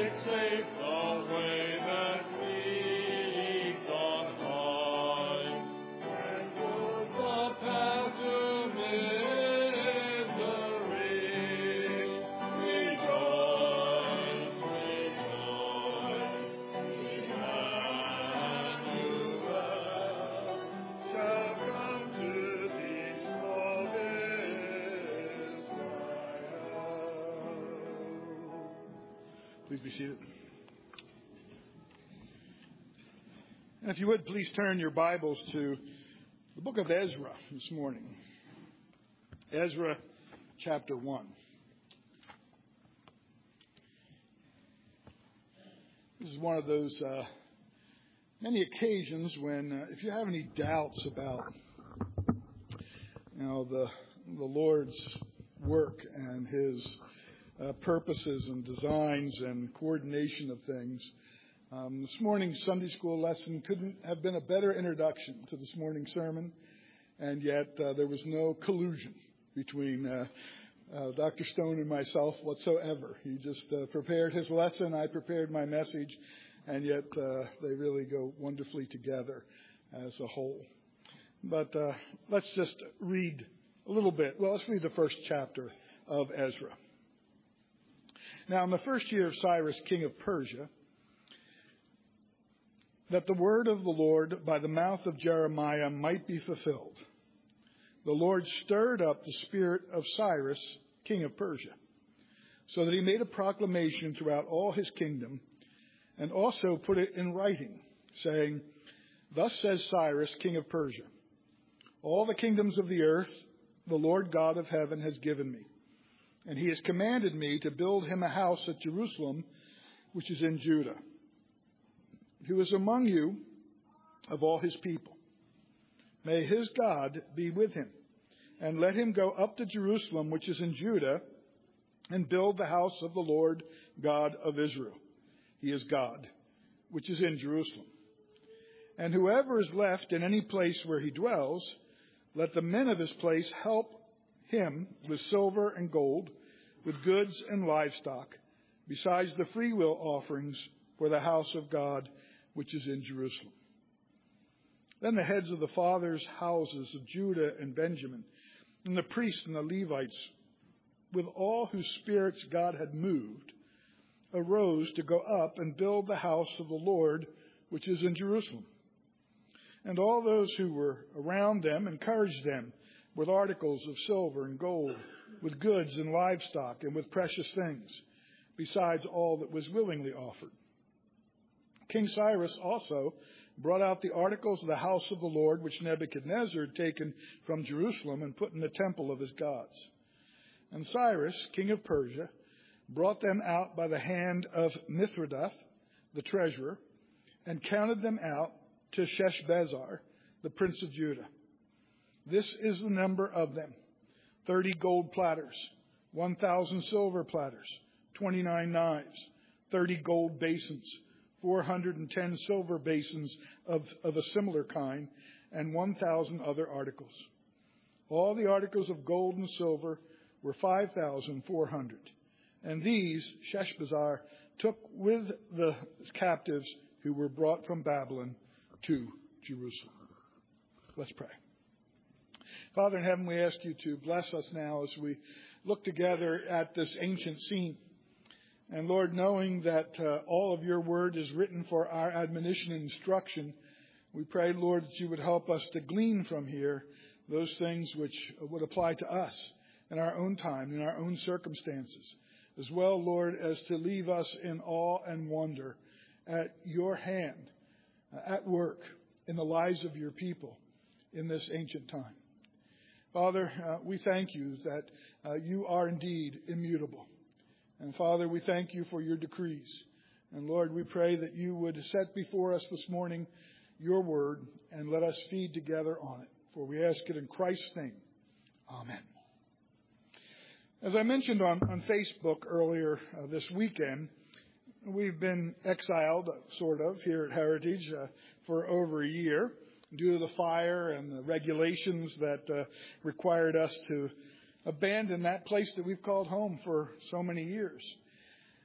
safe the way that leads on high, and goes the path to misery. Rejoice, rejoice, Emmanuel shall come to thee, all is Please be seated. And if you would, please turn your Bibles to the book of Ezra this morning. Ezra chapter 1. This is one of those many occasions when if you have any doubts about the Lord's work and his purposes and designs and coordination of things. This morning's Sunday school lesson couldn't have been a better introduction to this morning's sermon, and yet there was no collusion between Dr. Stone and myself whatsoever. He just prepared his lesson, I prepared my message, and yet they really go wonderfully together as a whole. But let's just read a little bit. Well, let's read the first chapter of Ezra. Now, in the first year of Cyrus, king of Persia, that the word of the Lord by the mouth of Jeremiah might be fulfilled, the Lord stirred up the spirit of Cyrus, king of Persia, so that he made a proclamation throughout all his kingdom, and also put it in writing, saying, Thus says Cyrus, king of Persia, all the kingdoms of the earth the Lord God of heaven has given me, and he has commanded me to build him a house at Jerusalem, which is in Judah, who is among you of all his people. May his God be with him, and let him go up to Jerusalem, which is in Judah, and build the house of the Lord God of Israel. He is God, which is in Jerusalem. And whoever is left in any place where he dwells, let the men of his place help him with silver and gold, with goods and livestock, besides the freewill offerings for the house of God, which is in Jerusalem. Then the heads of the fathers' houses of Judah and Benjamin, and the priests and the Levites, with all whose spirits God had moved, arose to go up and build the house of the Lord, which is in Jerusalem. And all those who were around them encouraged them with articles of silver and gold, with goods and livestock, and with precious things, besides all that was willingly offered. King Cyrus also brought out the articles of the house of the Lord, which Nebuchadnezzar had taken from Jerusalem and put in the temple of his gods. And Cyrus, king of Persia, brought them out by the hand of Mithridath, the treasurer, and counted them out to Sheshbazzar, the prince of Judah. This is the number of them: 30 gold platters, 1,000 silver platters, 29 knives, 30 gold basins, 410 silver basins of a similar kind, and 1,000 other articles. All the articles of gold and silver were 5,400. And these Sheshbazzar took with the captives who were brought from Babylon to Jerusalem. Let's pray. Father in heaven, we ask you to bless us now as we look together at this ancient scene. And Lord, knowing that all of your word is written for our admonition and instruction, we pray, Lord, that you would help us to glean from here those things which would apply to us in our own time, in our own circumstances, as well, Lord, as to leave us in awe and wonder at your hand at work in the lives of your people in this ancient time. Father, we thank you that you are indeed immutable. And Father, we thank you for your decrees. And Lord, we pray that you would set before us this morning your word and let us feed together on it. For we ask it in Christ's name. Amen. As I mentioned on Facebook earlier this weekend, we've been exiled, sort of, here at Heritage for over a year due to the fire and the regulations that required us to abandon that place that we've called home for so many years.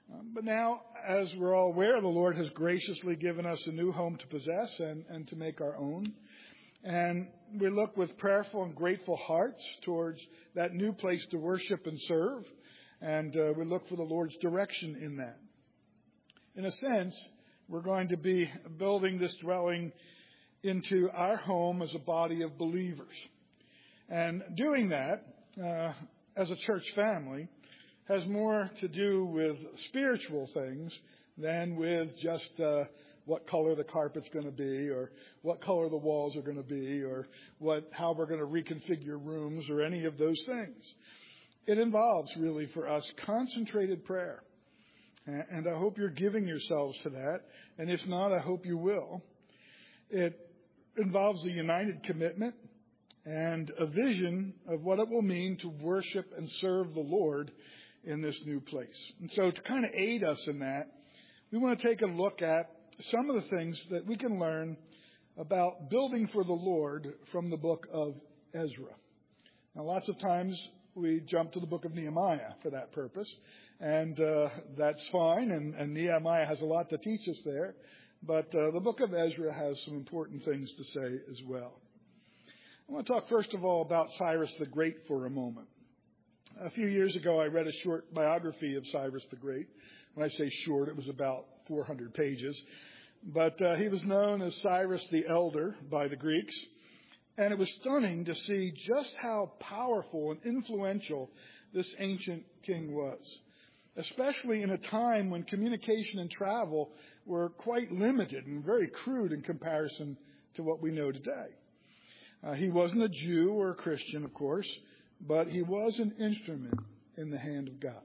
But now, as we're all aware, the Lord has graciously given us a new home to possess and to make our own. And we look with prayerful and grateful hearts towards that new place to worship and serve. And we look for the Lord's direction in that. In a sense, we're going to be building this dwelling into our home as a body of believers. And doing that as a church family has more to do with spiritual things than with just what color the carpet's going to be, or what color the walls are going to be, or how we're going to reconfigure rooms, or any of those things. It involves, really, for us, concentrated prayer. And I hope you're giving yourselves to that. And if not, I hope you will. It involves a united commitment and a vision of what it will mean to worship and serve the Lord in this new place. And so to kind of aid us in that, we want to take a look at some of the things that we can learn about building for the Lord from the book of Ezra. Now, lots of times we jump to the book of Nehemiah for that purpose, and that's fine, and Nehemiah has a lot to teach us there, but the book of Ezra has some important things to say as well. I want to talk first of all about Cyrus the Great for a moment. A few years ago, I read a short biography of Cyrus the Great. When I say short, it was about 400 pages. But he was known as Cyrus the Elder by the Greeks. And it was stunning to see just how powerful and influential this ancient king was, especially in a time when communication and travel were quite limited and very crude in comparison to what we know today. He wasn't a Jew or a Christian, of course, but he was an instrument in the hand of God.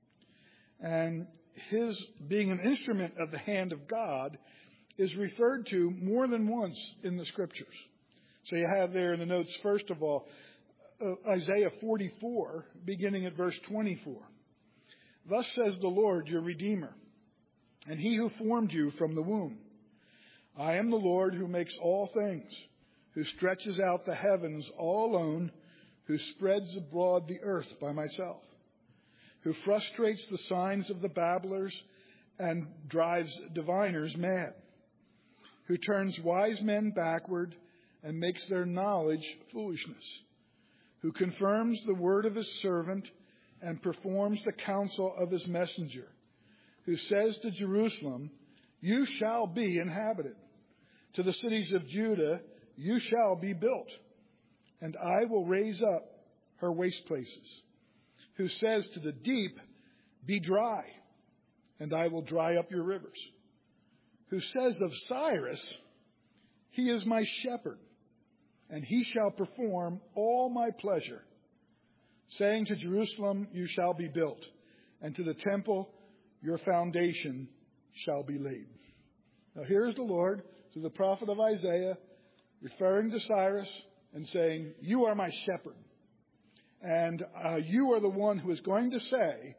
And his being an instrument of the hand of God is referred to more than once in the Scriptures. So you have there in the notes, first of all, Isaiah 44, beginning at verse 24. Thus says the Lord, your Redeemer, and he who formed you from the womb. I am the Lord who makes all things, who stretches out the heavens all alone, who spreads abroad the earth by myself, who frustrates the signs of the babblers and drives diviners mad, who turns wise men backward and makes their knowledge foolishness, who confirms the word of his servant and performs the counsel of his messenger, who says to Jerusalem, you shall be inhabited. To the cities of Judah, you shall be built, and I will raise up her waste places, who says to the deep, be dry, and I will dry up your rivers, who says of Cyrus, he is my shepherd, and he shall perform all my pleasure, saying to Jerusalem, you shall be built, and to the temple, your foundation shall be laid. Now here is the Lord, through the prophet of Isaiah, referring to Cyrus and saying, you are my shepherd. And you are the one who is going to say,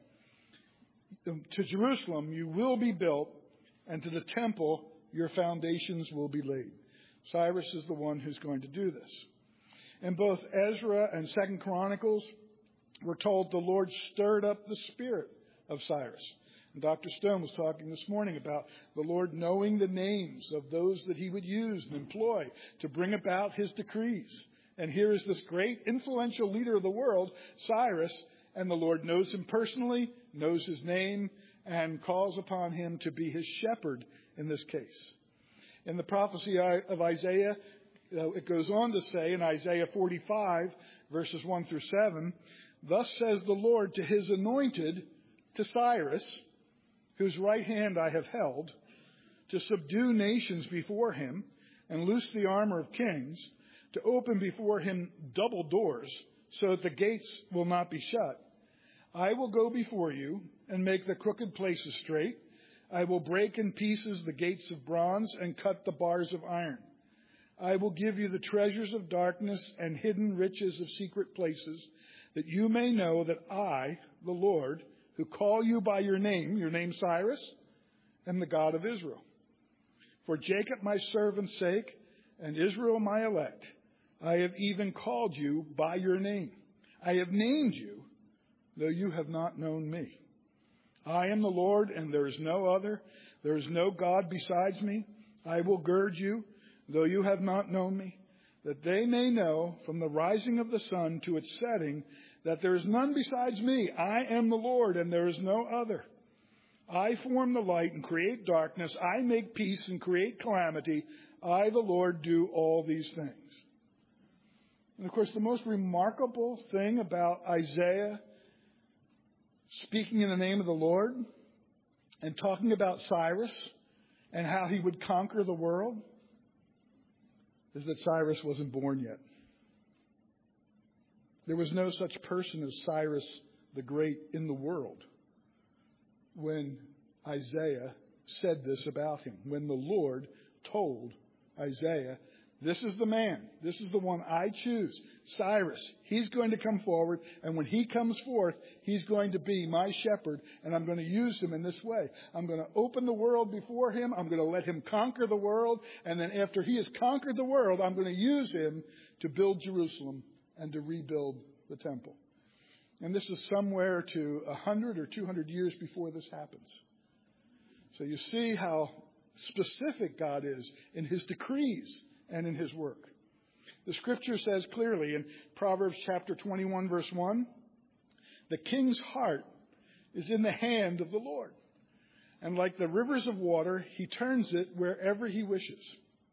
to Jerusalem, you will be built, and to the temple, your foundations will be laid. Cyrus is the one who's going to do this. In both Ezra and 2 Chronicles, we're told the Lord stirred up the spirit of Cyrus. And Dr. Stone was talking this morning about the Lord knowing the names of those that he would use and employ to bring about his decrees. And here is this great influential leader of the world, Cyrus, and the Lord knows him personally, knows his name, and calls upon him to be his shepherd in this case. In the prophecy of Isaiah, it goes on to say in Isaiah 45, verses 1 through 7, thus says the Lord to his anointed, to Cyrus, whose right hand I have held, to subdue nations before him and loose the armor of kings, to open before him double doors so that the gates will not be shut. I will go before you and make the crooked places straight. I will break in pieces the gates of bronze and cut the bars of iron. I will give you the treasures of darkness and hidden riches of secret places, that you may know that I, the Lord, who call you by your name Cyrus, am the God of Israel. For Jacob my servant's sake and Israel my elect, I have even called you by your name. I have named you, though you have not known me. I am the Lord, and there is no other. There is no God besides me. I will gird you, though you have not known me, that they may know from the rising of the sun to its setting that there is none besides me. I am the Lord, and there is no other. I form the light and create darkness. I make peace and create calamity. I, the Lord, do all these things. And of course, the most remarkable thing about Isaiah speaking in the name of the Lord and talking about Cyrus and how he would conquer the world is that Cyrus wasn't born yet. There was no such person as Cyrus the Great in the world when Isaiah said this about him, when the Lord told Isaiah, this is the man, this is the one I choose, Cyrus. He's going to come forward, and when he comes forth, he's going to be my shepherd, and I'm going to use him in this way. I'm going to open the world before him, I'm going to let him conquer the world, and then after he has conquered the world, I'm going to use him to build Jerusalem and to rebuild the temple. And this is somewhere to 100 or 200 years before this happens. So you see how specific God is in his decrees and in his work. The scripture says clearly in Proverbs chapter 21, verse 1, the king's heart is in the hand of the Lord. And like the rivers of water, he turns it wherever he wishes.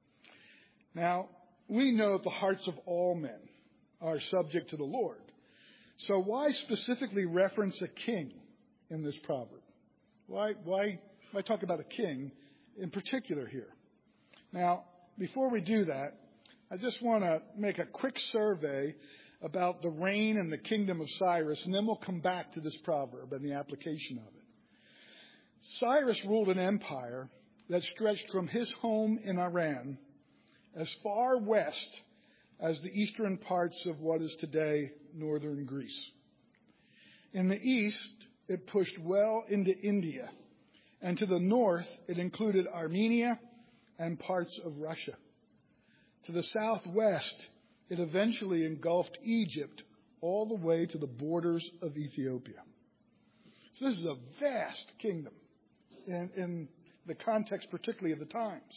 Now, we know that the hearts of all men are subject to the Lord. So why specifically reference a king in this proverb? Why talk about a king in particular here? Now, before we do that, I just want to make a quick survey about the reign and the kingdom of Cyrus, and then we'll come back to this proverb and the application of it. Cyrus ruled an empire that stretched from his home in Iran as far west as the eastern parts of what is today northern Greece. In the east, it pushed well into India, and to the north, it included Armenia and parts of Russia. To the southwest, it eventually engulfed Egypt all the way to the borders of Ethiopia. So this is a vast kingdom in the context particularly of the times.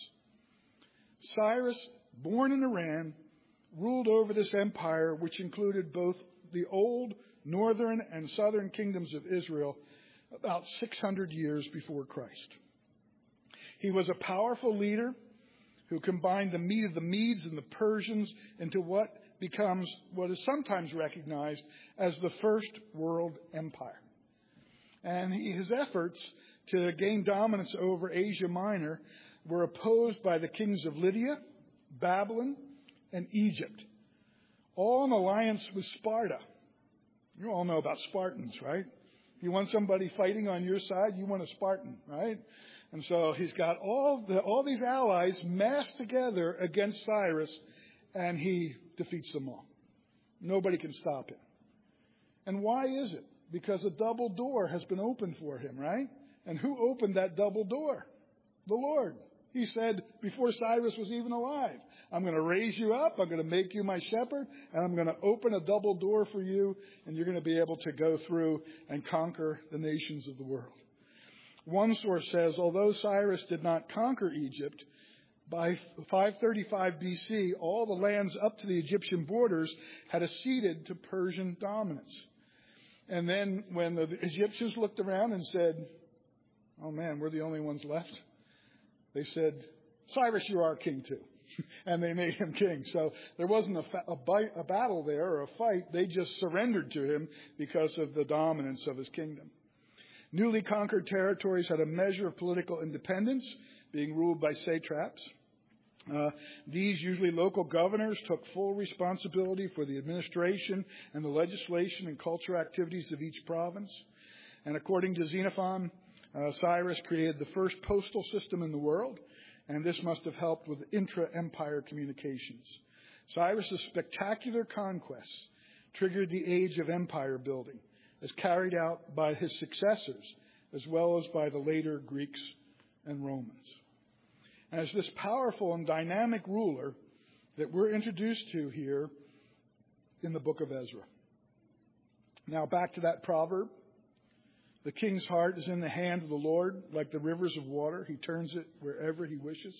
Cyrus, born in Iran, ruled over this empire, which included both the old northern and southern kingdoms of Israel, about 600 years before Christ. He was a powerful leader who combined the might of the Medes and the Persians into what becomes what is sometimes recognized as the First World Empire. And his efforts to gain dominance over Asia Minor were opposed by the kings of Lydia, Babylon, and Egypt, all in alliance with Sparta. You all know about Spartans, right? If you want somebody fighting on your side, you want a Spartan, right? And so he's got all these allies massed together against Cyrus, and he defeats them all. Nobody can stop him. And why is it? Because a double door has been opened for him, right? And who opened that double door? The Lord. He said before Cyrus was even alive, I'm going to raise you up, I'm going to make you my shepherd, and I'm going to open a double door for you, and you're going to be able to go through and conquer the nations of the world. One source says, although Cyrus did not conquer Egypt, by 535 BC, all the lands up to the Egyptian borders had acceded to Persian dominance. And then when the Egyptians looked around and said, oh man, we're the only ones left, they said, Cyrus, you're our king too. And they made him king. So there wasn't a battle there or a fight. They just surrendered to him because of the dominance of his kingdom. Newly conquered territories had a measure of political independence, being ruled by satraps. These, usually local governors, took full responsibility for the administration and the legislation and cultural activities of each province. And according to Xenophon, Cyrus created the first postal system in the world, and this must have helped with intra-empire communications. Cyrus's spectacular conquests triggered the age of empire building, as carried out by his successors, as well as by the later Greeks and Romans. As this powerful and dynamic ruler that we're introduced to here in the book of Ezra. Now back to that proverb. The king's heart is in the hand of the Lord, like the rivers of water. He turns it wherever he wishes.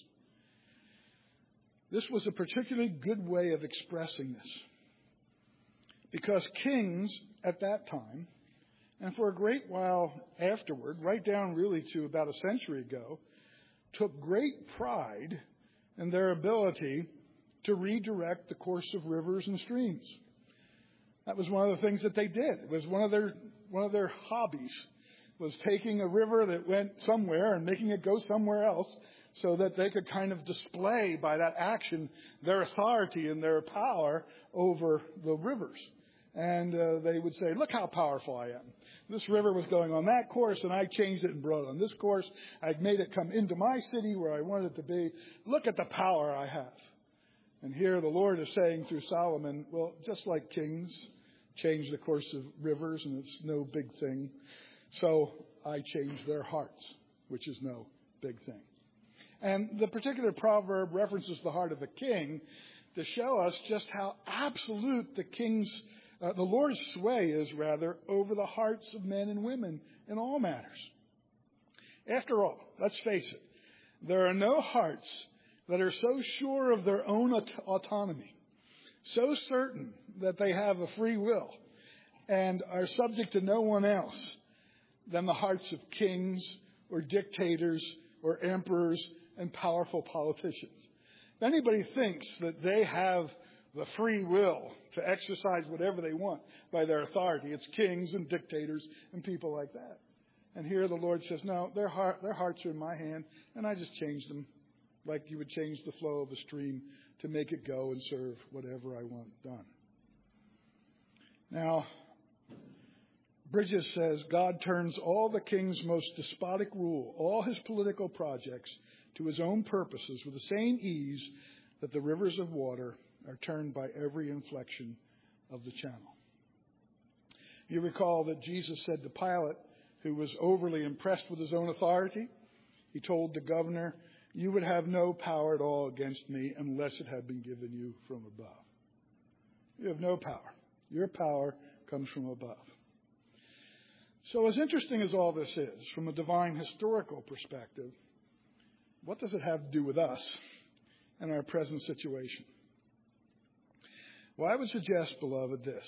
This was a particularly good way of expressing this, because kings at that time, and for a great while afterward, right down really to about a century ago, took great pride in their ability to redirect the course of rivers and streams. That was one of the things that they did. It was one of their hobbies, was taking a river that went somewhere and making it go somewhere else, so that they could kind of display by that action their authority and their power over the rivers. And they would say, look how powerful I am. This river was going on that course, and I changed it and brought it on this course. I made it come into my city where I wanted it to be. Look at the power I have. And here the Lord is saying through Solomon, well, just like kings change the course of rivers, and it's no big thing, so I changed their hearts, which is no big thing. And the particular proverb references the heart of the king to show us just how absolute the Lord's sway is, rather, over the hearts of men and women in all matters. After all, let's face it, there are no hearts that are so sure of their own autonomy, so certain that they have a free will and are subject to no one else than the hearts of kings or dictators or emperors and powerful politicians. If anybody thinks that they have the free will to exercise whatever they want by their authority, it's kings and dictators and people like that. And here the Lord says, no, their hearts are in my hand, and I just change them like you would change the flow of a stream to make it go and serve whatever I want done. Now, Bridges says, God turns all the king's most despotic rule, all his political projects, to his own purposes with the same ease that the rivers of water are turned by every inflection of the channel. You recall that Jesus said to Pilate, who was overly impressed with his own authority, he told the governor, you would have no power at all against me unless it had been given you from above. You have no power. Your power comes from above. So as interesting as all this is, from a divine historical perspective, what does it have to do with us and our present situation? Well, I would suggest, beloved, this.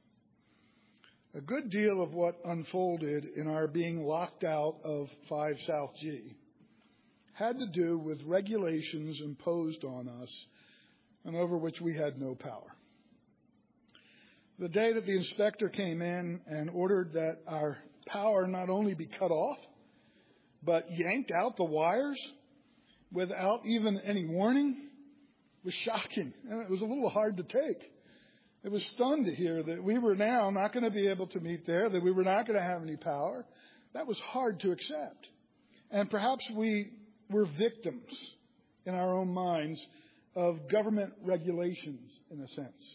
A good deal of what unfolded in our being locked out of 5 South G had to do with regulations imposed on us and over which we had no power. The day that the inspector came in and ordered that our power not only be cut off, but yanked out the wires without even any warning, was shocking. And it was a little hard to take. It was stunned to hear that we were now not going to be able to meet there, that we were not going to have any power. That was hard to accept. And perhaps we were victims in our own minds of government regulations, in a sense.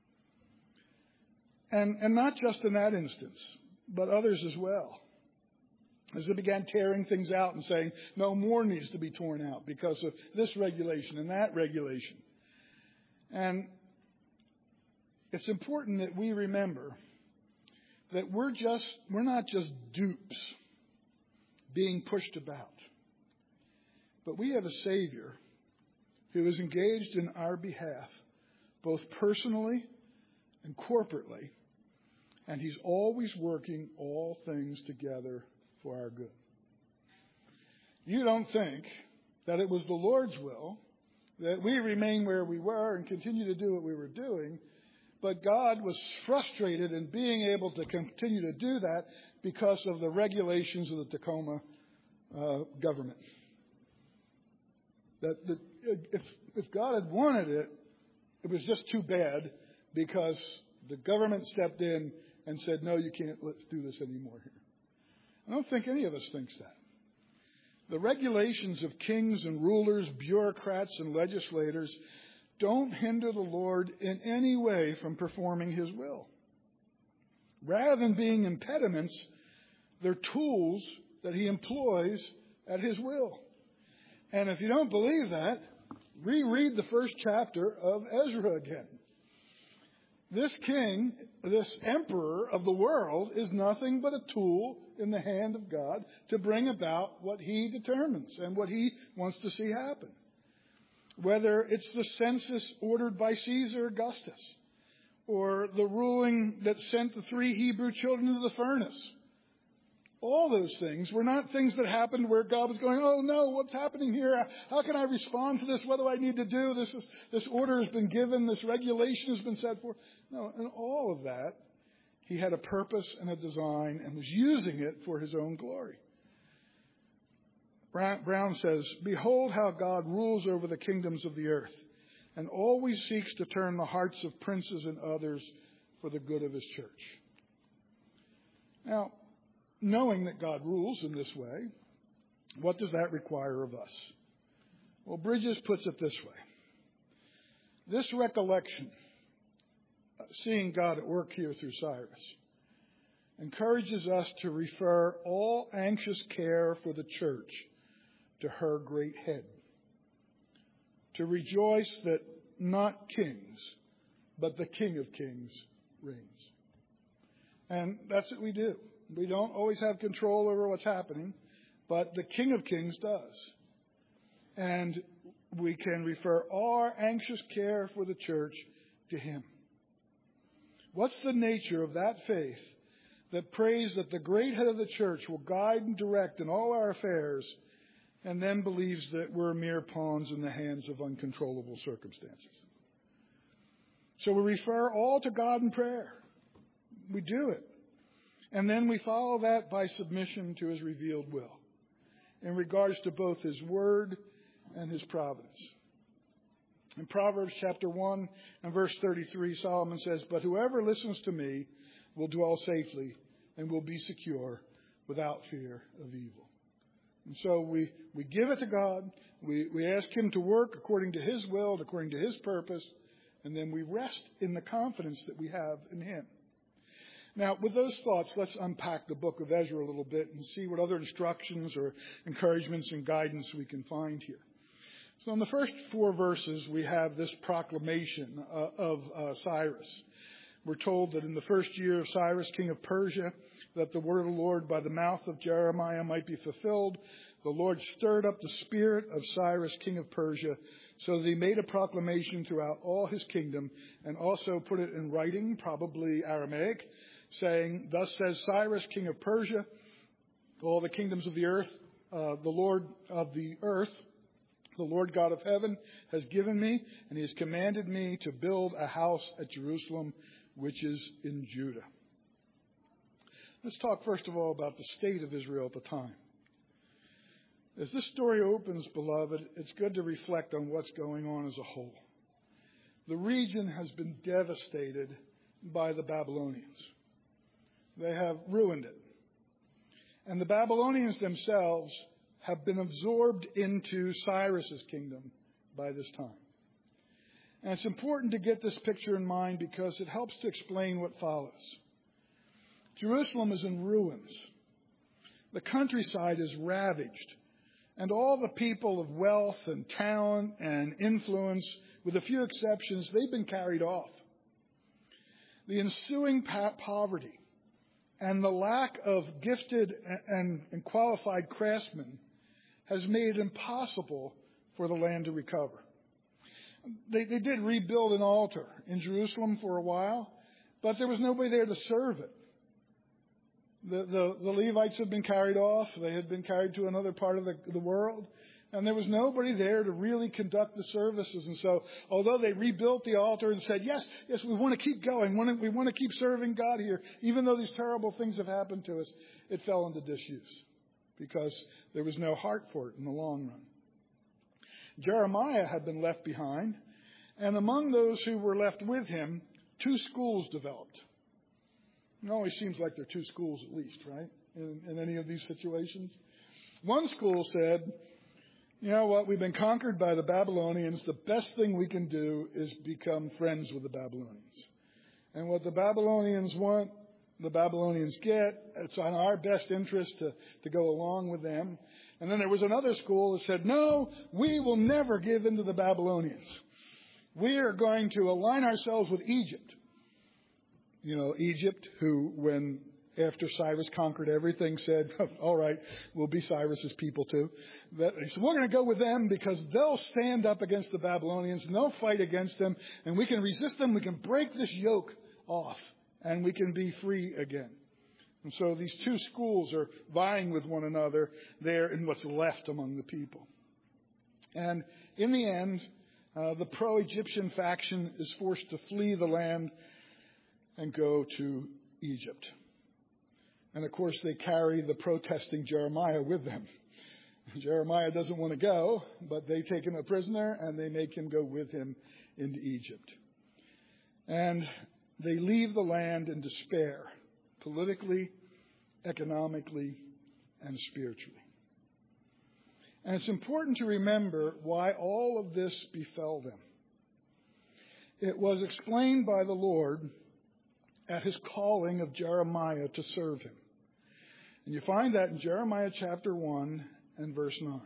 And not just in that instance, but others as well. As they began tearing things out and saying, no more needs to be torn out because of this regulation and that regulation. And it's important that we remember that we're not just dupes being pushed about, but we have a Savior who is engaged in our behalf, both personally and corporately, and he's always working all things together for our good. You don't think that it was the Lord's will that we remain where we were and continue to do what we were doing, but God was frustrated in being able to continue to do that because of the regulations of the Tacoma government. If God had wanted it, it was just too bad because the government stepped in and said, no, you can't do this anymore here. I don't think any of us thinks that. The regulations of kings and rulers, bureaucrats and legislators don't hinder the Lord in any way from performing his will. Rather than being impediments, they're tools that he employs at his will. And if you don't believe that, reread the first chapter of Ezra again. This king, this emperor of the world, is nothing but a tool in the hand of God to bring about what he determines and what he wants to see happen. Whether it's the census ordered by Caesar Augustus, or the ruling that sent the 3 Hebrew children into the furnace. All those things were not things that happened where God was going, oh no, what's happening here? How can I respond to this? What do I need to do? This order has been given. This regulation has been set forth. No, in all of that, he had a purpose and a design and was using it for his own glory. Brown says, behold how God rules over the kingdoms of the earth and always seeks to turn the hearts of princes and others for the good of his church. Now, knowing that God rules in this way, what does that require of us? Well, Bridges puts it this way. This recollection, seeing God at work here through Cyrus, encourages us to refer all anxious care for the church to her great head. To rejoice that not kings, but the King of Kings reigns. And that's what we do. We don't always have control over what's happening, but the King of Kings does. And we can refer our anxious care for the church to him. What's the nature of that faith that prays that the great head of the church will guide and direct in all our affairs, and then believes that we're mere pawns in the hands of uncontrollable circumstances? So we refer all to God in prayer. We do it. And then we follow that by submission to his revealed will in regards to both his word and his providence. In Proverbs chapter 1 and verse 33, Solomon says, but whoever listens to me will dwell safely and will be secure without fear of evil. And so we give it to God. We ask him to work according to his will, according to his purpose, and then we rest in the confidence that we have in him. Now, with those thoughts, let's unpack the book of Ezra a little bit and see what other instructions or encouragements and guidance we can find here. So in the first 4 verses, we have this proclamation of Cyrus. We're told that in the first year of Cyrus, king of Persia, that the word of the Lord by the mouth of Jeremiah might be fulfilled, the Lord stirred up the spirit of Cyrus, king of Persia, so that he made a proclamation throughout all his kingdom and also put it in writing, probably Aramaic, saying, thus says Cyrus, king of Persia, all the kingdoms of the earth, the Lord of the earth, the Lord God of heaven has given me, and he has commanded me to build a house at Jerusalem, which is in Judah. Let's talk first of all about the state of Israel at the time. As this story opens, beloved, it's good to reflect on what's going on as a whole. The region has been devastated by the Babylonians. They have ruined it. And the Babylonians themselves have been absorbed into Cyrus's kingdom by this time. And it's important to get this picture in mind because it helps to explain what follows. Jerusalem is in ruins. The countryside is ravaged. And all the people of wealth and talent and influence, with a few exceptions, they've been carried off. The ensuing poverty and the lack of gifted and qualified craftsmen has made it impossible for the land to recover. They did rebuild an altar in Jerusalem for a while, but there was nobody there to serve it. The Levites had been carried off. They had been carried to another part of the world. And there was nobody there to really conduct the services. And so, although they rebuilt the altar and said, yes, we want to keep going. We want to keep serving God here. Even though these terrible things have happened to us, it fell into disuse because there was no heart for it in the long run. Jeremiah had been left behind. And among those who were left with him, 2 schools developed. It always seems like there are 2 schools at least, right? In any of these situations. One school said, you know what, we've been conquered by the Babylonians. The best thing we can do is become friends with the Babylonians. And what the Babylonians want, the Babylonians get. It's in our best interest to go along with them. And then there was another school that said, no, we will never give in to the Babylonians. We are going to align ourselves with Egypt. Egypt, who, when after Cyrus conquered everything, said, all right, we'll be Cyrus's people too. He said, we're going to go with them because they'll stand up against the Babylonians and they'll fight against them and we can resist them. We can break this yoke off and we can be free again. And so these two schools are vying with one another there in what's left among the people. And in the end, the pro-Egyptian faction is forced to flee the land and go to Egypt. And of course, they carry the protesting Jeremiah with them. Jeremiah doesn't want to go, but they take him a prisoner and they make him go with him into Egypt. And they leave the land in despair, politically, economically, and spiritually. And it's important to remember why all of this befell them. It was explained by the Lord at his calling of Jeremiah to serve him. And you find that in Jeremiah chapter 1 and verse 9.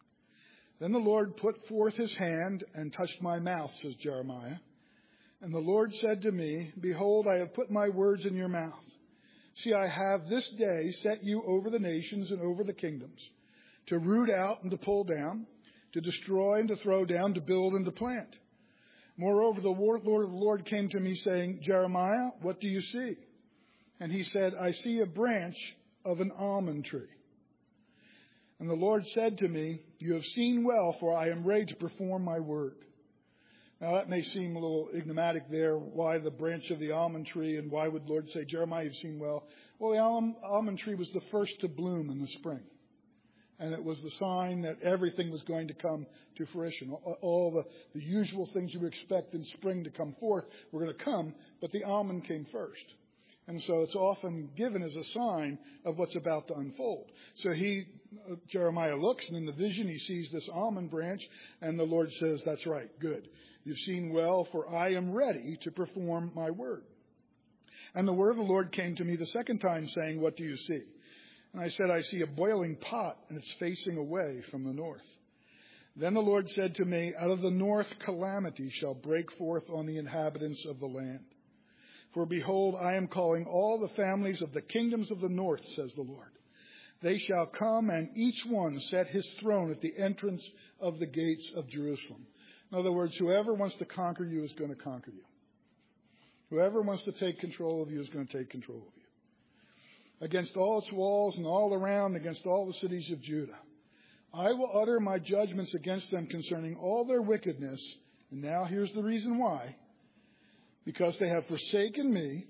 Then the Lord put forth his hand and touched my mouth, says Jeremiah. And the Lord said to me, behold, I have put my words in your mouth. See, I have this day set you over the nations and over the kingdoms, to root out and to pull down, to destroy and to throw down, to build and to plant. Moreover, the word of the Lord came to me saying, Jeremiah, what do you see? And he said, I see a branch of an almond tree. And the Lord said to me, you have seen well, for I am ready to perform my word. Now that may seem a little enigmatic there. Why the branch of the almond tree, and why would the Lord say, Jeremiah, you've seen well? Well, the almond tree was the first to bloom in the spring. And it was the sign that everything was going to come to fruition. All the usual things you would expect in spring to come forth were going to come, but the almond came first. And so it's often given as a sign of what's about to unfold. So Jeremiah looks, and in the vision he sees this almond branch, and the Lord says, that's right, good. You've seen well, for I am ready to perform my word. And the word of the Lord came to me the second time, saying, what do you see? And I said, I see a boiling pot, and it's facing away from the north. Then the Lord said to me, out of the north calamity shall break forth on the inhabitants of the land. For behold, I am calling all the families of the kingdoms of the north, says the Lord. They shall come, and each one set his throne at the entrance of the gates of Jerusalem. In other words, whoever wants to conquer you is going to conquer you. Whoever wants to take control of you is going to take control of you. Against all its walls and all around, against all the cities of Judah. I will utter my judgments against them concerning all their wickedness. And now here's the reason why. Because they have forsaken me,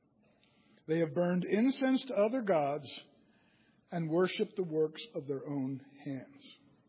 they have burned incense to other gods, and worshiped the works of their own hands.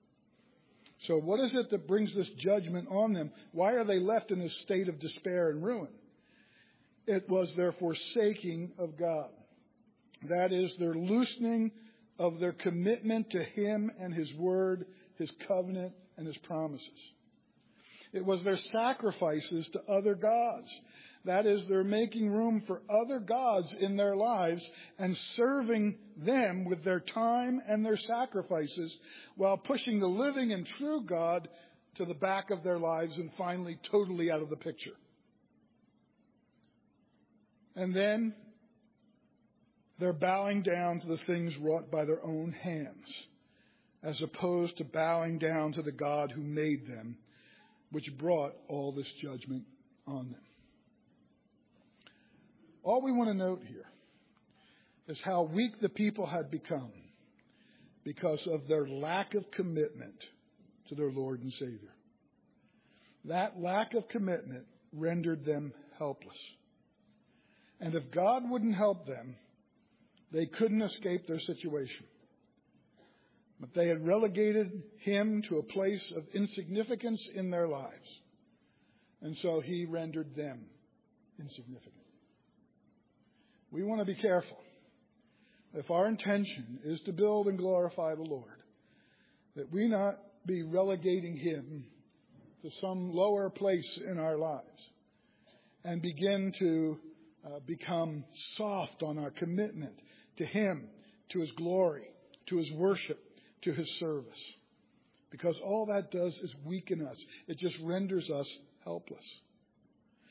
So what is it that brings this judgment on them? Why are they left in this state of despair and ruin? It was their forsaking of God. That is, their loosening of their commitment to him and his word, his covenant, and his promises. It was their sacrifices to other gods. That is, they're making room for other gods in their lives and serving them with their time and their sacrifices while pushing the living and true God to the back of their lives and finally totally out of the picture. And then they're bowing down to the things wrought by their own hands, as opposed to bowing down to the God who made them, which brought all this judgment on them. All we want to note here is how weak the people had become because of their lack of commitment to their Lord and Savior. That lack of commitment rendered them helpless. And if God wouldn't help them, they couldn't escape their situation. But they had relegated him to a place of insignificance in their lives. And so he rendered them insignificant. We want to be careful. If our intention is to build and glorify the Lord, that we not be relegating him to some lower place in our lives and begin to become soft on our commitment to him, to his glory, to his worship, to his service. Because all that does is weaken us. It just renders us helpless.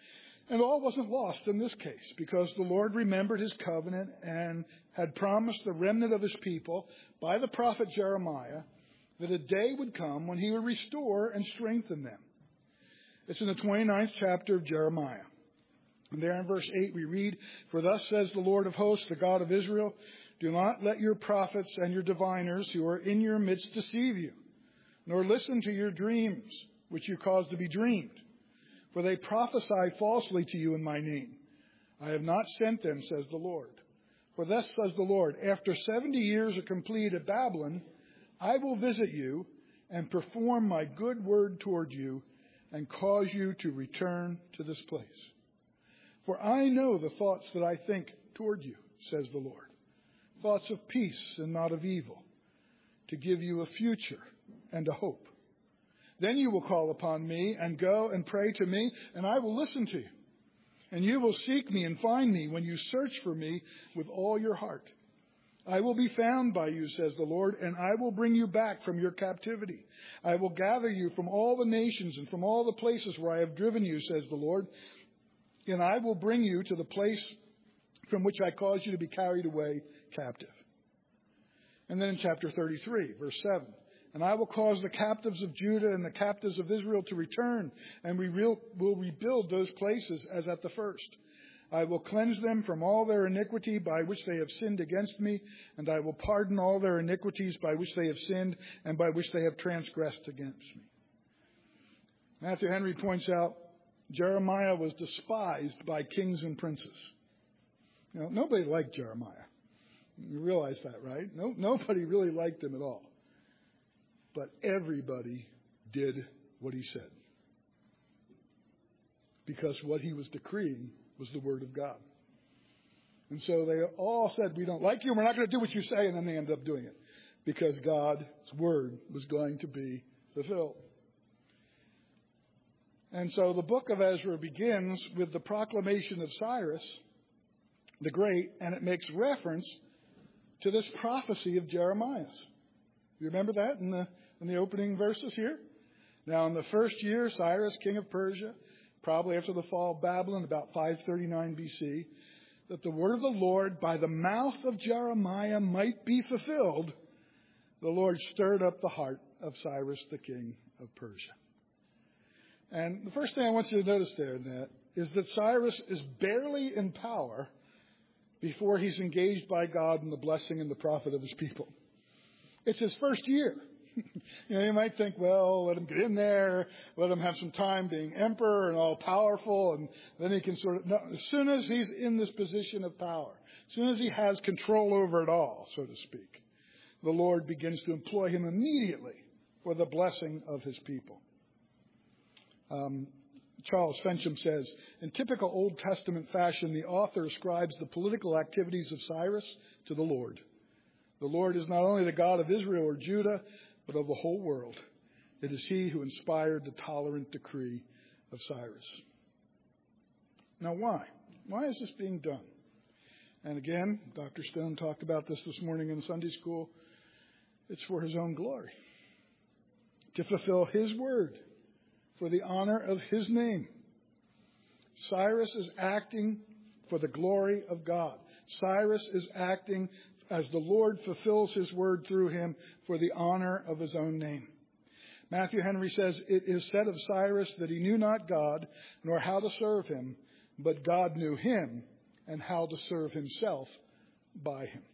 And all wasn't lost in this case, because the Lord remembered his covenant and had promised the remnant of his people by the prophet Jeremiah that a day would come when he would restore and strengthen them. It's in the 29th chapter of Jeremiah. And there in verse 8 we read, "For thus says the Lord of hosts, the God of Israel, do not let your prophets and your diviners who are in your midst deceive you, nor listen to your dreams, which you cause to be dreamed. For they prophesy falsely to you in my name. I have not sent them, says the Lord. For thus says the Lord, after 70 years are complete at Babylon, I will visit you and perform my good word toward you and cause you to return to this place. For I know the thoughts that I think toward you, says the Lord, thoughts of peace and not of evil, to give you a future and a hope. Then you will call upon me and go and pray to me, and I will listen to you. And you will seek me and find me when you search for me with all your heart. I will be found by you, says the Lord, and I will bring you back from your captivity. I will gather you from all the nations and from all the places where I have driven you, says the Lord, and I will bring you to the place from which I caused you to be carried away captive." And then in chapter 33, verse 7, "And I will cause the captives of Judah and the captives of Israel to return, and we will rebuild those places as at the first. I will cleanse them from all their iniquity by which they have sinned against me, and I will pardon all their iniquities by which they have sinned and by which they have transgressed against me." Matthew Henry points out Jeremiah was despised by kings and princes. Nobody liked Jeremiah. You realize that, right? Nobody really liked him at all. But everybody did what he said, because what he was decreeing was the word of God. And so they all said, "We don't like you, we're not going to do what you say," and then they ended up doing it, because God's word was going to be fulfilled. And so the book of Ezra begins with the proclamation of Cyrus the Great, and it makes reference to this prophecy of Jeremiah's. You remember that in the opening verses here? "Now in the first year, Cyrus, king of Persia, probably after the fall of Babylon, about 539 BC, that the word of the Lord by the mouth of Jeremiah might be fulfilled, the Lord stirred up the heart of Cyrus, the king of Persia." And the first thing I want you to notice there in that is that Cyrus is barely in power before he's engaged by God in the blessing and the profit of his people. It's his first year. You might think, well, let him get in there, let him have some time being emperor and all powerful, and then he can no, as soon as he's in this position of power, as soon as he has control over it all, so to speak, the Lord begins to employ him immediately for the blessing of his people. Charles Fensham says, in typical Old Testament fashion, the author ascribes the political activities of Cyrus to the Lord. The Lord is not only the God of Israel or Judah, but of the whole world. It is he who inspired the tolerant decree of Cyrus. Now why? Why is this being done? And again, Dr. Stone talked about this morning in Sunday school. It's for his own glory, to fulfill his word, for the honor of his name. Cyrus is acting for the glory of God. Cyrus is acting as the Lord fulfills his word through him for the honor of his own name. Matthew Henry says, "It is said of Cyrus that he knew not God, nor how to serve him, but God knew him and how to serve himself by him."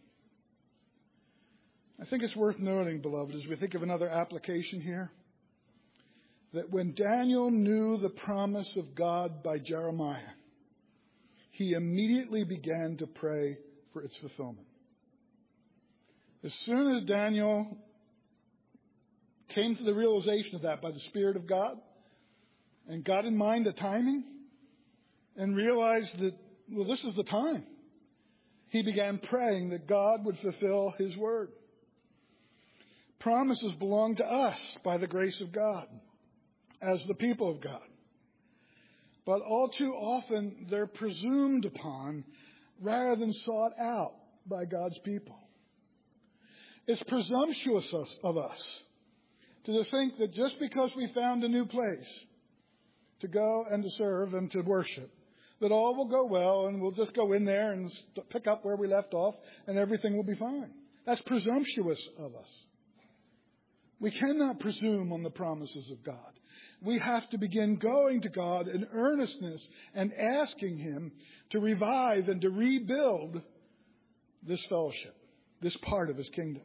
I think it's worth noting, beloved, as we think of another application here, that when Daniel knew the promise of God by Jeremiah, he immediately began to pray for its fulfillment. As soon as Daniel came to the realization of that by the Spirit of God and got in mind the timing and realized that, well, this is the time, he began praying that God would fulfill his word. Promises belong to us by the grace of God as the people of God. But all too often they're presumed upon rather than sought out by God's people. It's presumptuous of us to think that just because we found a new place to go and to serve and to worship, that all will go well and we'll just go in there and pick up where we left off and everything will be fine. That's presumptuous of us. We cannot presume on the promises of God. We have to begin going to God in earnestness and asking Him to revive and to rebuild this fellowship, this part of His kingdom.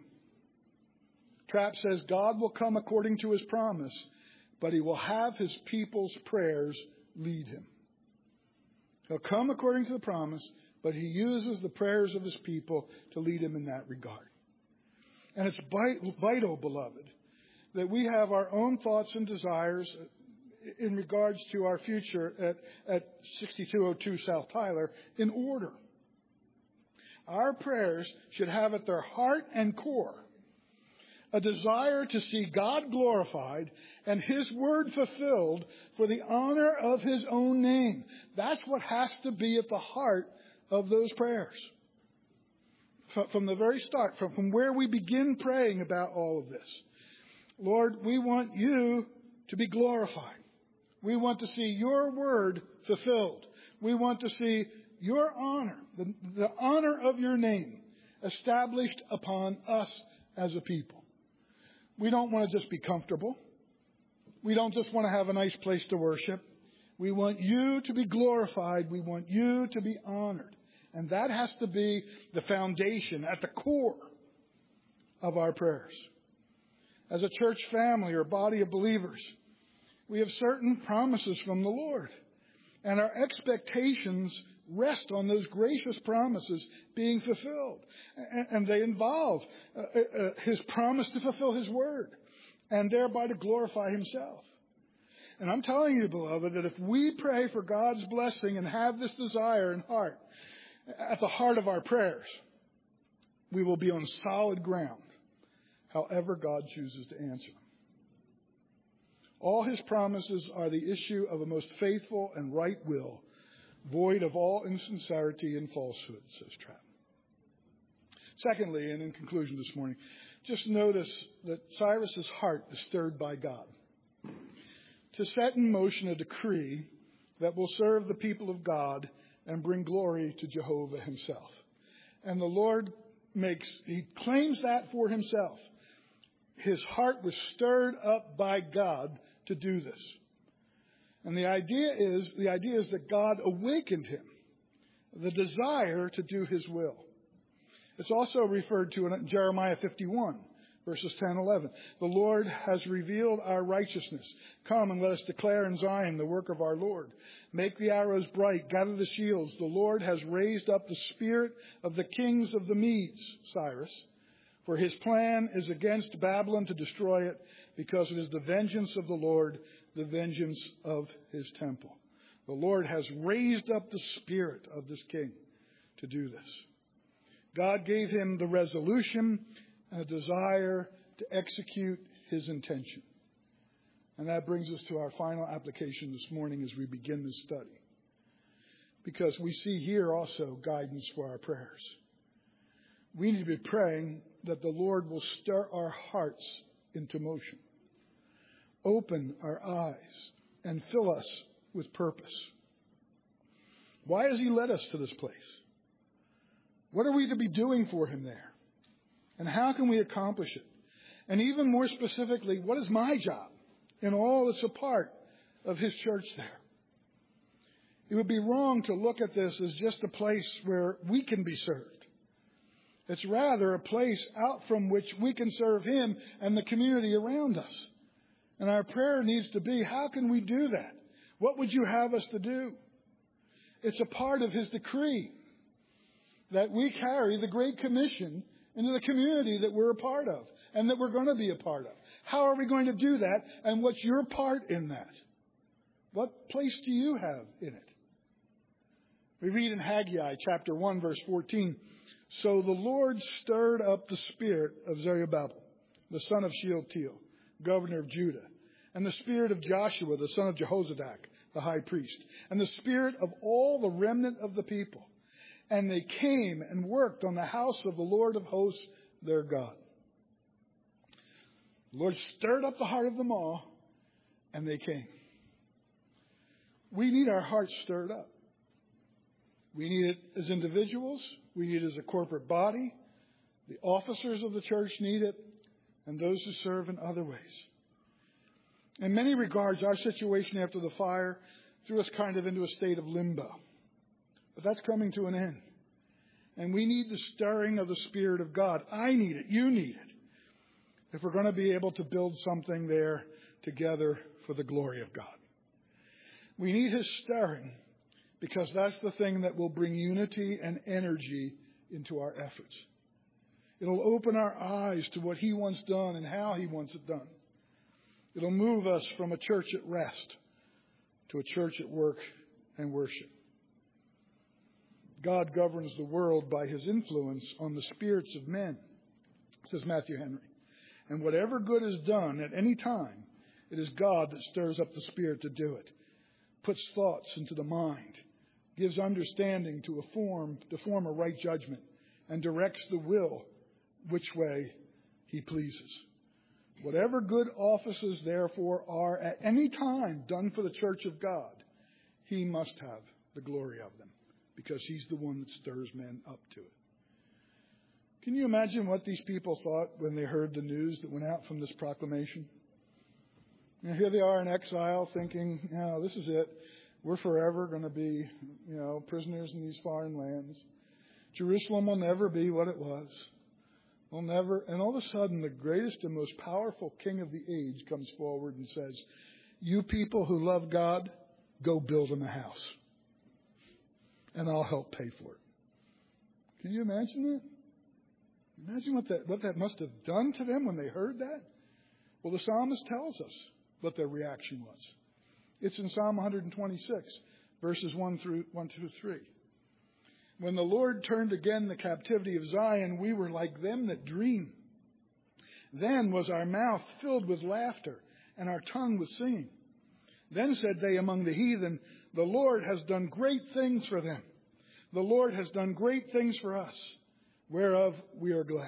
Trapp says God will come according to His promise, but He will have His people's prayers lead Him. He'll come according to the promise, but He uses the prayers of His people to lead Him in that regard. And it's vital, beloved, that we have our own thoughts and desires in regards to our future at 6202 South Tyler in order. Our prayers should have at their heart and core a desire to see God glorified and His word fulfilled for the honor of His own name. That's what has to be at the heart of those prayers. From the very start, from where we begin praying about all of this. Lord, we want You to be glorified. We want to see Your word fulfilled. We want to see Your honor, the honor of Your name, established upon us as a people. We don't want to just be comfortable. We don't just want to have a nice place to worship. We want You to be glorified. We want You to be honored. And that has to be the foundation at the core of our prayers. As a church family or body of believers, we have certain promises from the Lord. And our expectations rest on those gracious promises being fulfilled. And they involve His promise to fulfill His word and thereby to glorify Himself. And I'm telling you, beloved, that if we pray for God's blessing and have this desire in heart, at the heart of our prayers, we will be on solid ground, however God chooses to answer them. All His promises are the issue of a most faithful and right will, void of all insincerity and falsehood, says Trapp. Secondly, and in conclusion this morning, just notice that Cyrus's heart is stirred by God to set in motion a decree that will serve the people of God and bring glory to Jehovah Himself. And the Lord He claims that for Himself. His heart was stirred up by God to do this. And the idea is that God awakened him, the desire to do His will. It's also referred to in Jeremiah 51, verses 10 and 11. The Lord has revealed our righteousness. Come and let us declare in Zion the work of our Lord. Make the arrows bright, gather the shields. The Lord has raised up the spirit of the kings of the Medes, Cyrus. For His plan is against Babylon to destroy it, because it is the vengeance of the Lord, the vengeance of His temple. The Lord has raised up the spirit of this king to do this. God gave him the resolution and a desire to execute His intention. And that brings us to our final application this morning as we begin this study. Because we see here also guidance for our prayers. We need to be praying that the Lord will stir our hearts into motion, open our eyes, and fill us with purpose. Why has He led us to this place? What are we to be doing for Him there? And how can we accomplish it? And even more specifically, what is my job in all that's a part of His church there? It would be wrong to look at this as just a place where we can be served. It's rather a place out from which we can serve Him and the community around us. And our prayer needs to be, how can we do that? What would You have us to do? It's a part of His decree that we carry the Great Commission into the community that we're a part of and that we're going to be a part of. How are we going to do that? And what's your part in that? What place do you have in it? We read in Haggai chapter 1, verse 14, So the Lord stirred up the spirit of Zerubbabel, the son of Shealtiel, governor of Judah, and the spirit of Joshua, the son of Jehozadak, the high priest, and the spirit of all the remnant of the people. And they came and worked on the house of the Lord of hosts, their God. The Lord stirred up the heart of them all, and they came. We need our hearts stirred up. We need it as individuals. We need it as a corporate body. The officers of the church need it, and those who serve in other ways. In many regards, our situation after the fire threw us kind of into a state of limbo. But that's coming to an end. And we need the stirring of the Spirit of God. I need it. You need it. If we're going to be able to build something there together for the glory of God. We need His stirring because that's the thing that will bring unity and energy into our efforts. It'll open our eyes to what He wants done and how He wants it done. It'll move us from a church at rest to a church at work and worship. God governs the world by His influence on the spirits of men, says Matthew Henry. And whatever good is done at any time, it is God that stirs up the Spirit to do it, puts thoughts into the mind, gives understanding to form a right judgment, and directs the will which way He pleases. Whatever good offices, therefore, are at any time done for the church of God, He must have the glory of them, because He's the one that stirs men up to it. Can you imagine what these people thought when they heard the news that went out from this proclamation? And here they are in exile thinking, this is it. We're forever going to be, prisoners in these foreign lands. Jerusalem will never be what it was. We'll never. And all of a sudden, the greatest and most powerful king of the age comes forward and says, you people who love God, go build Him a house. And I'll help pay for it. Can you imagine that? Imagine what that must have done to them when they heard that. Well, the psalmist tells us what their reaction was. It's in Psalm 126, verses 1 through 3. When the Lord turned again the captivity of Zion, we were like them that dream. Then was our mouth filled with laughter and our tongue with singing. Then said they among the heathen, the Lord has done great things for them. The Lord has done great things for us, whereof we are glad.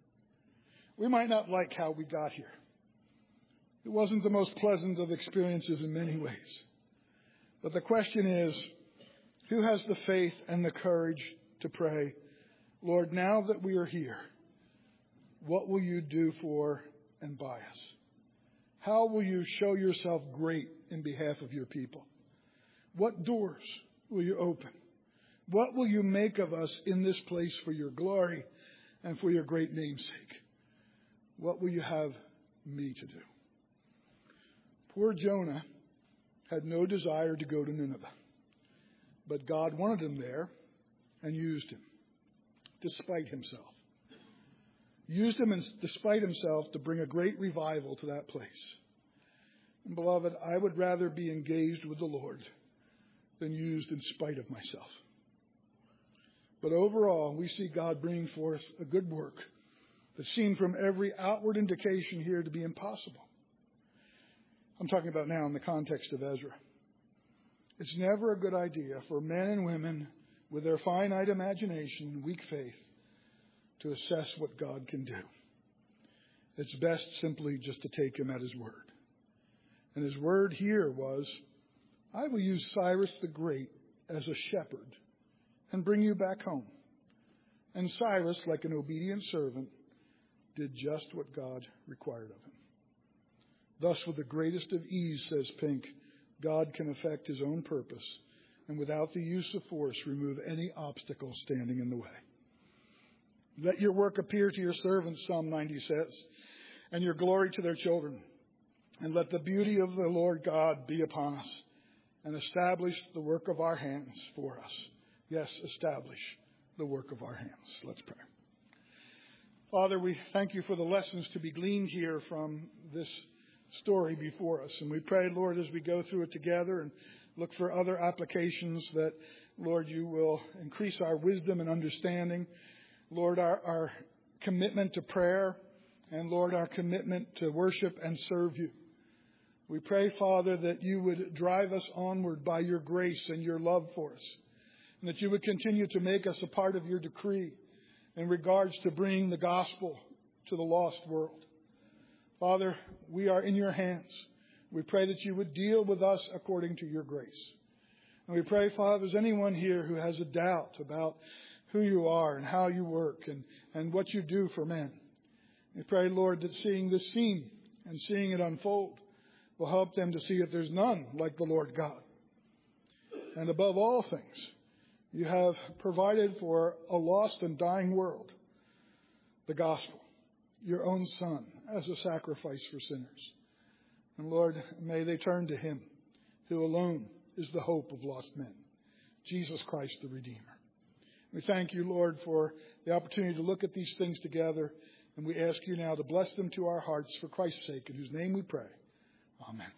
We might not like how we got here. It wasn't the most pleasant of experiences in many ways. But the question is, who has the faith and the courage to pray, Lord, now that we are here, what will you do for and by us? How will you show yourself great in behalf of your people? What doors will you open? What will you make of us in this place for your glory and for your great name's sake? What will you have me to do? Poor Jonah had no desire to go to Nineveh, but God wanted him there and used him despite himself. Used him despite himself to bring a great revival to that place. And beloved, I would rather be engaged with the Lord than used in spite of myself. But overall, we see God bringing forth a good work that's seen from every outward indication here to be impossible. I'm talking about now in the context of Ezra. It's never a good idea for men and women with their finite imagination and weak faith to assess what God can do. It's best simply just to take Him at His word. And His word here was, I will use Cyrus the Great as a shepherd and bring you back home. And Cyrus, like an obedient servant, did just what God required of him. Thus, with the greatest of ease, says Pink, God can effect His own purpose and without the use of force remove any obstacle standing in the way. Let your work appear to your servants, Psalm 90 says, and your glory to their children. And let the beauty of the Lord God be upon us and establish the work of our hands for us. Yes, establish the work of our hands. Let's pray. Father, we thank you for the lessons to be gleaned here from this story before us. And we pray, Lord, as we go through it together and look for other applications that, Lord, you will increase our wisdom and understanding. Lord, our commitment to prayer and, Lord, our commitment to worship and serve you. We pray, Father, that you would drive us onward by your grace and your love for us, and that you would continue to make us a part of your decree in regards to bringing the gospel to the lost world. Father, we are in your hands. We pray that you would deal with us according to your grace. And we pray, Father, if there's anyone here who has a doubt about who you are and how you work and what you do for men, we pray, Lord, that seeing this scene and seeing it unfold will help them to see that there's none like the Lord God. And above all things, you have provided for a lost and dying world the gospel, your own Son, as a sacrifice for sinners. And Lord, may they turn to him who alone is the hope of lost men, Jesus Christ the Redeemer. We thank you, Lord, for the opportunity to look at these things together, and we ask you now to bless them to our hearts for Christ's sake, in whose name we pray. Amen.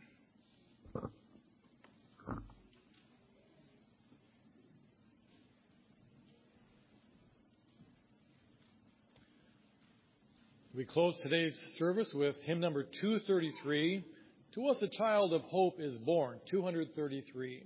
We close today's service with hymn number 233, To Us a Child of Hope is Born, 233.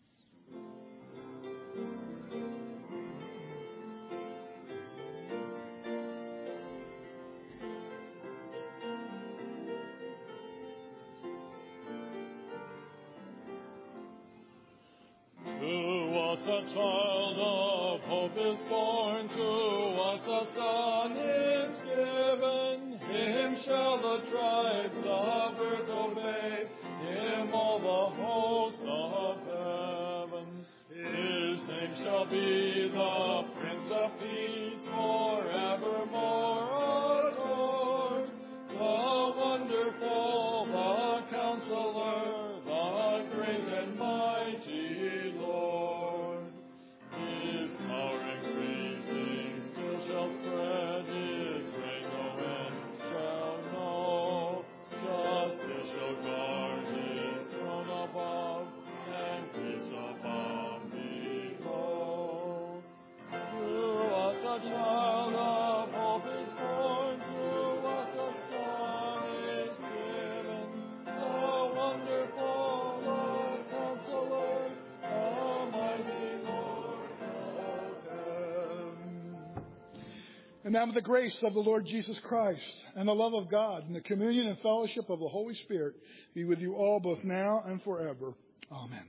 To us a child of hope is born, to us a son is given. Him shall the tribes of earth obey, him all the hosts of heaven. His name shall be the Prince of Peace, forevermore adored. The wonderful, the Counselor, the great and mighty Lord. His power increasing still shall spread, his reign no end shall know. Justice shall guard his throne above, and peace above below. To us a child of hope is born, to us a son is given. The wonderful, the Counselor, the mighty Lord of heaven. And now may the grace of the Lord Jesus Christ and the love of God and the communion and fellowship of the Holy Spirit be with you all both now and forever. Amen.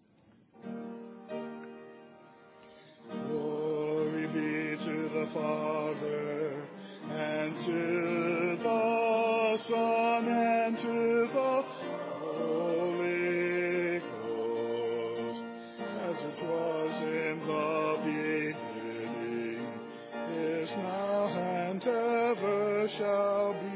Glory be to the Father and to the Son and to the Holy Ghost, as it was in the beginning, is now and ever shall be,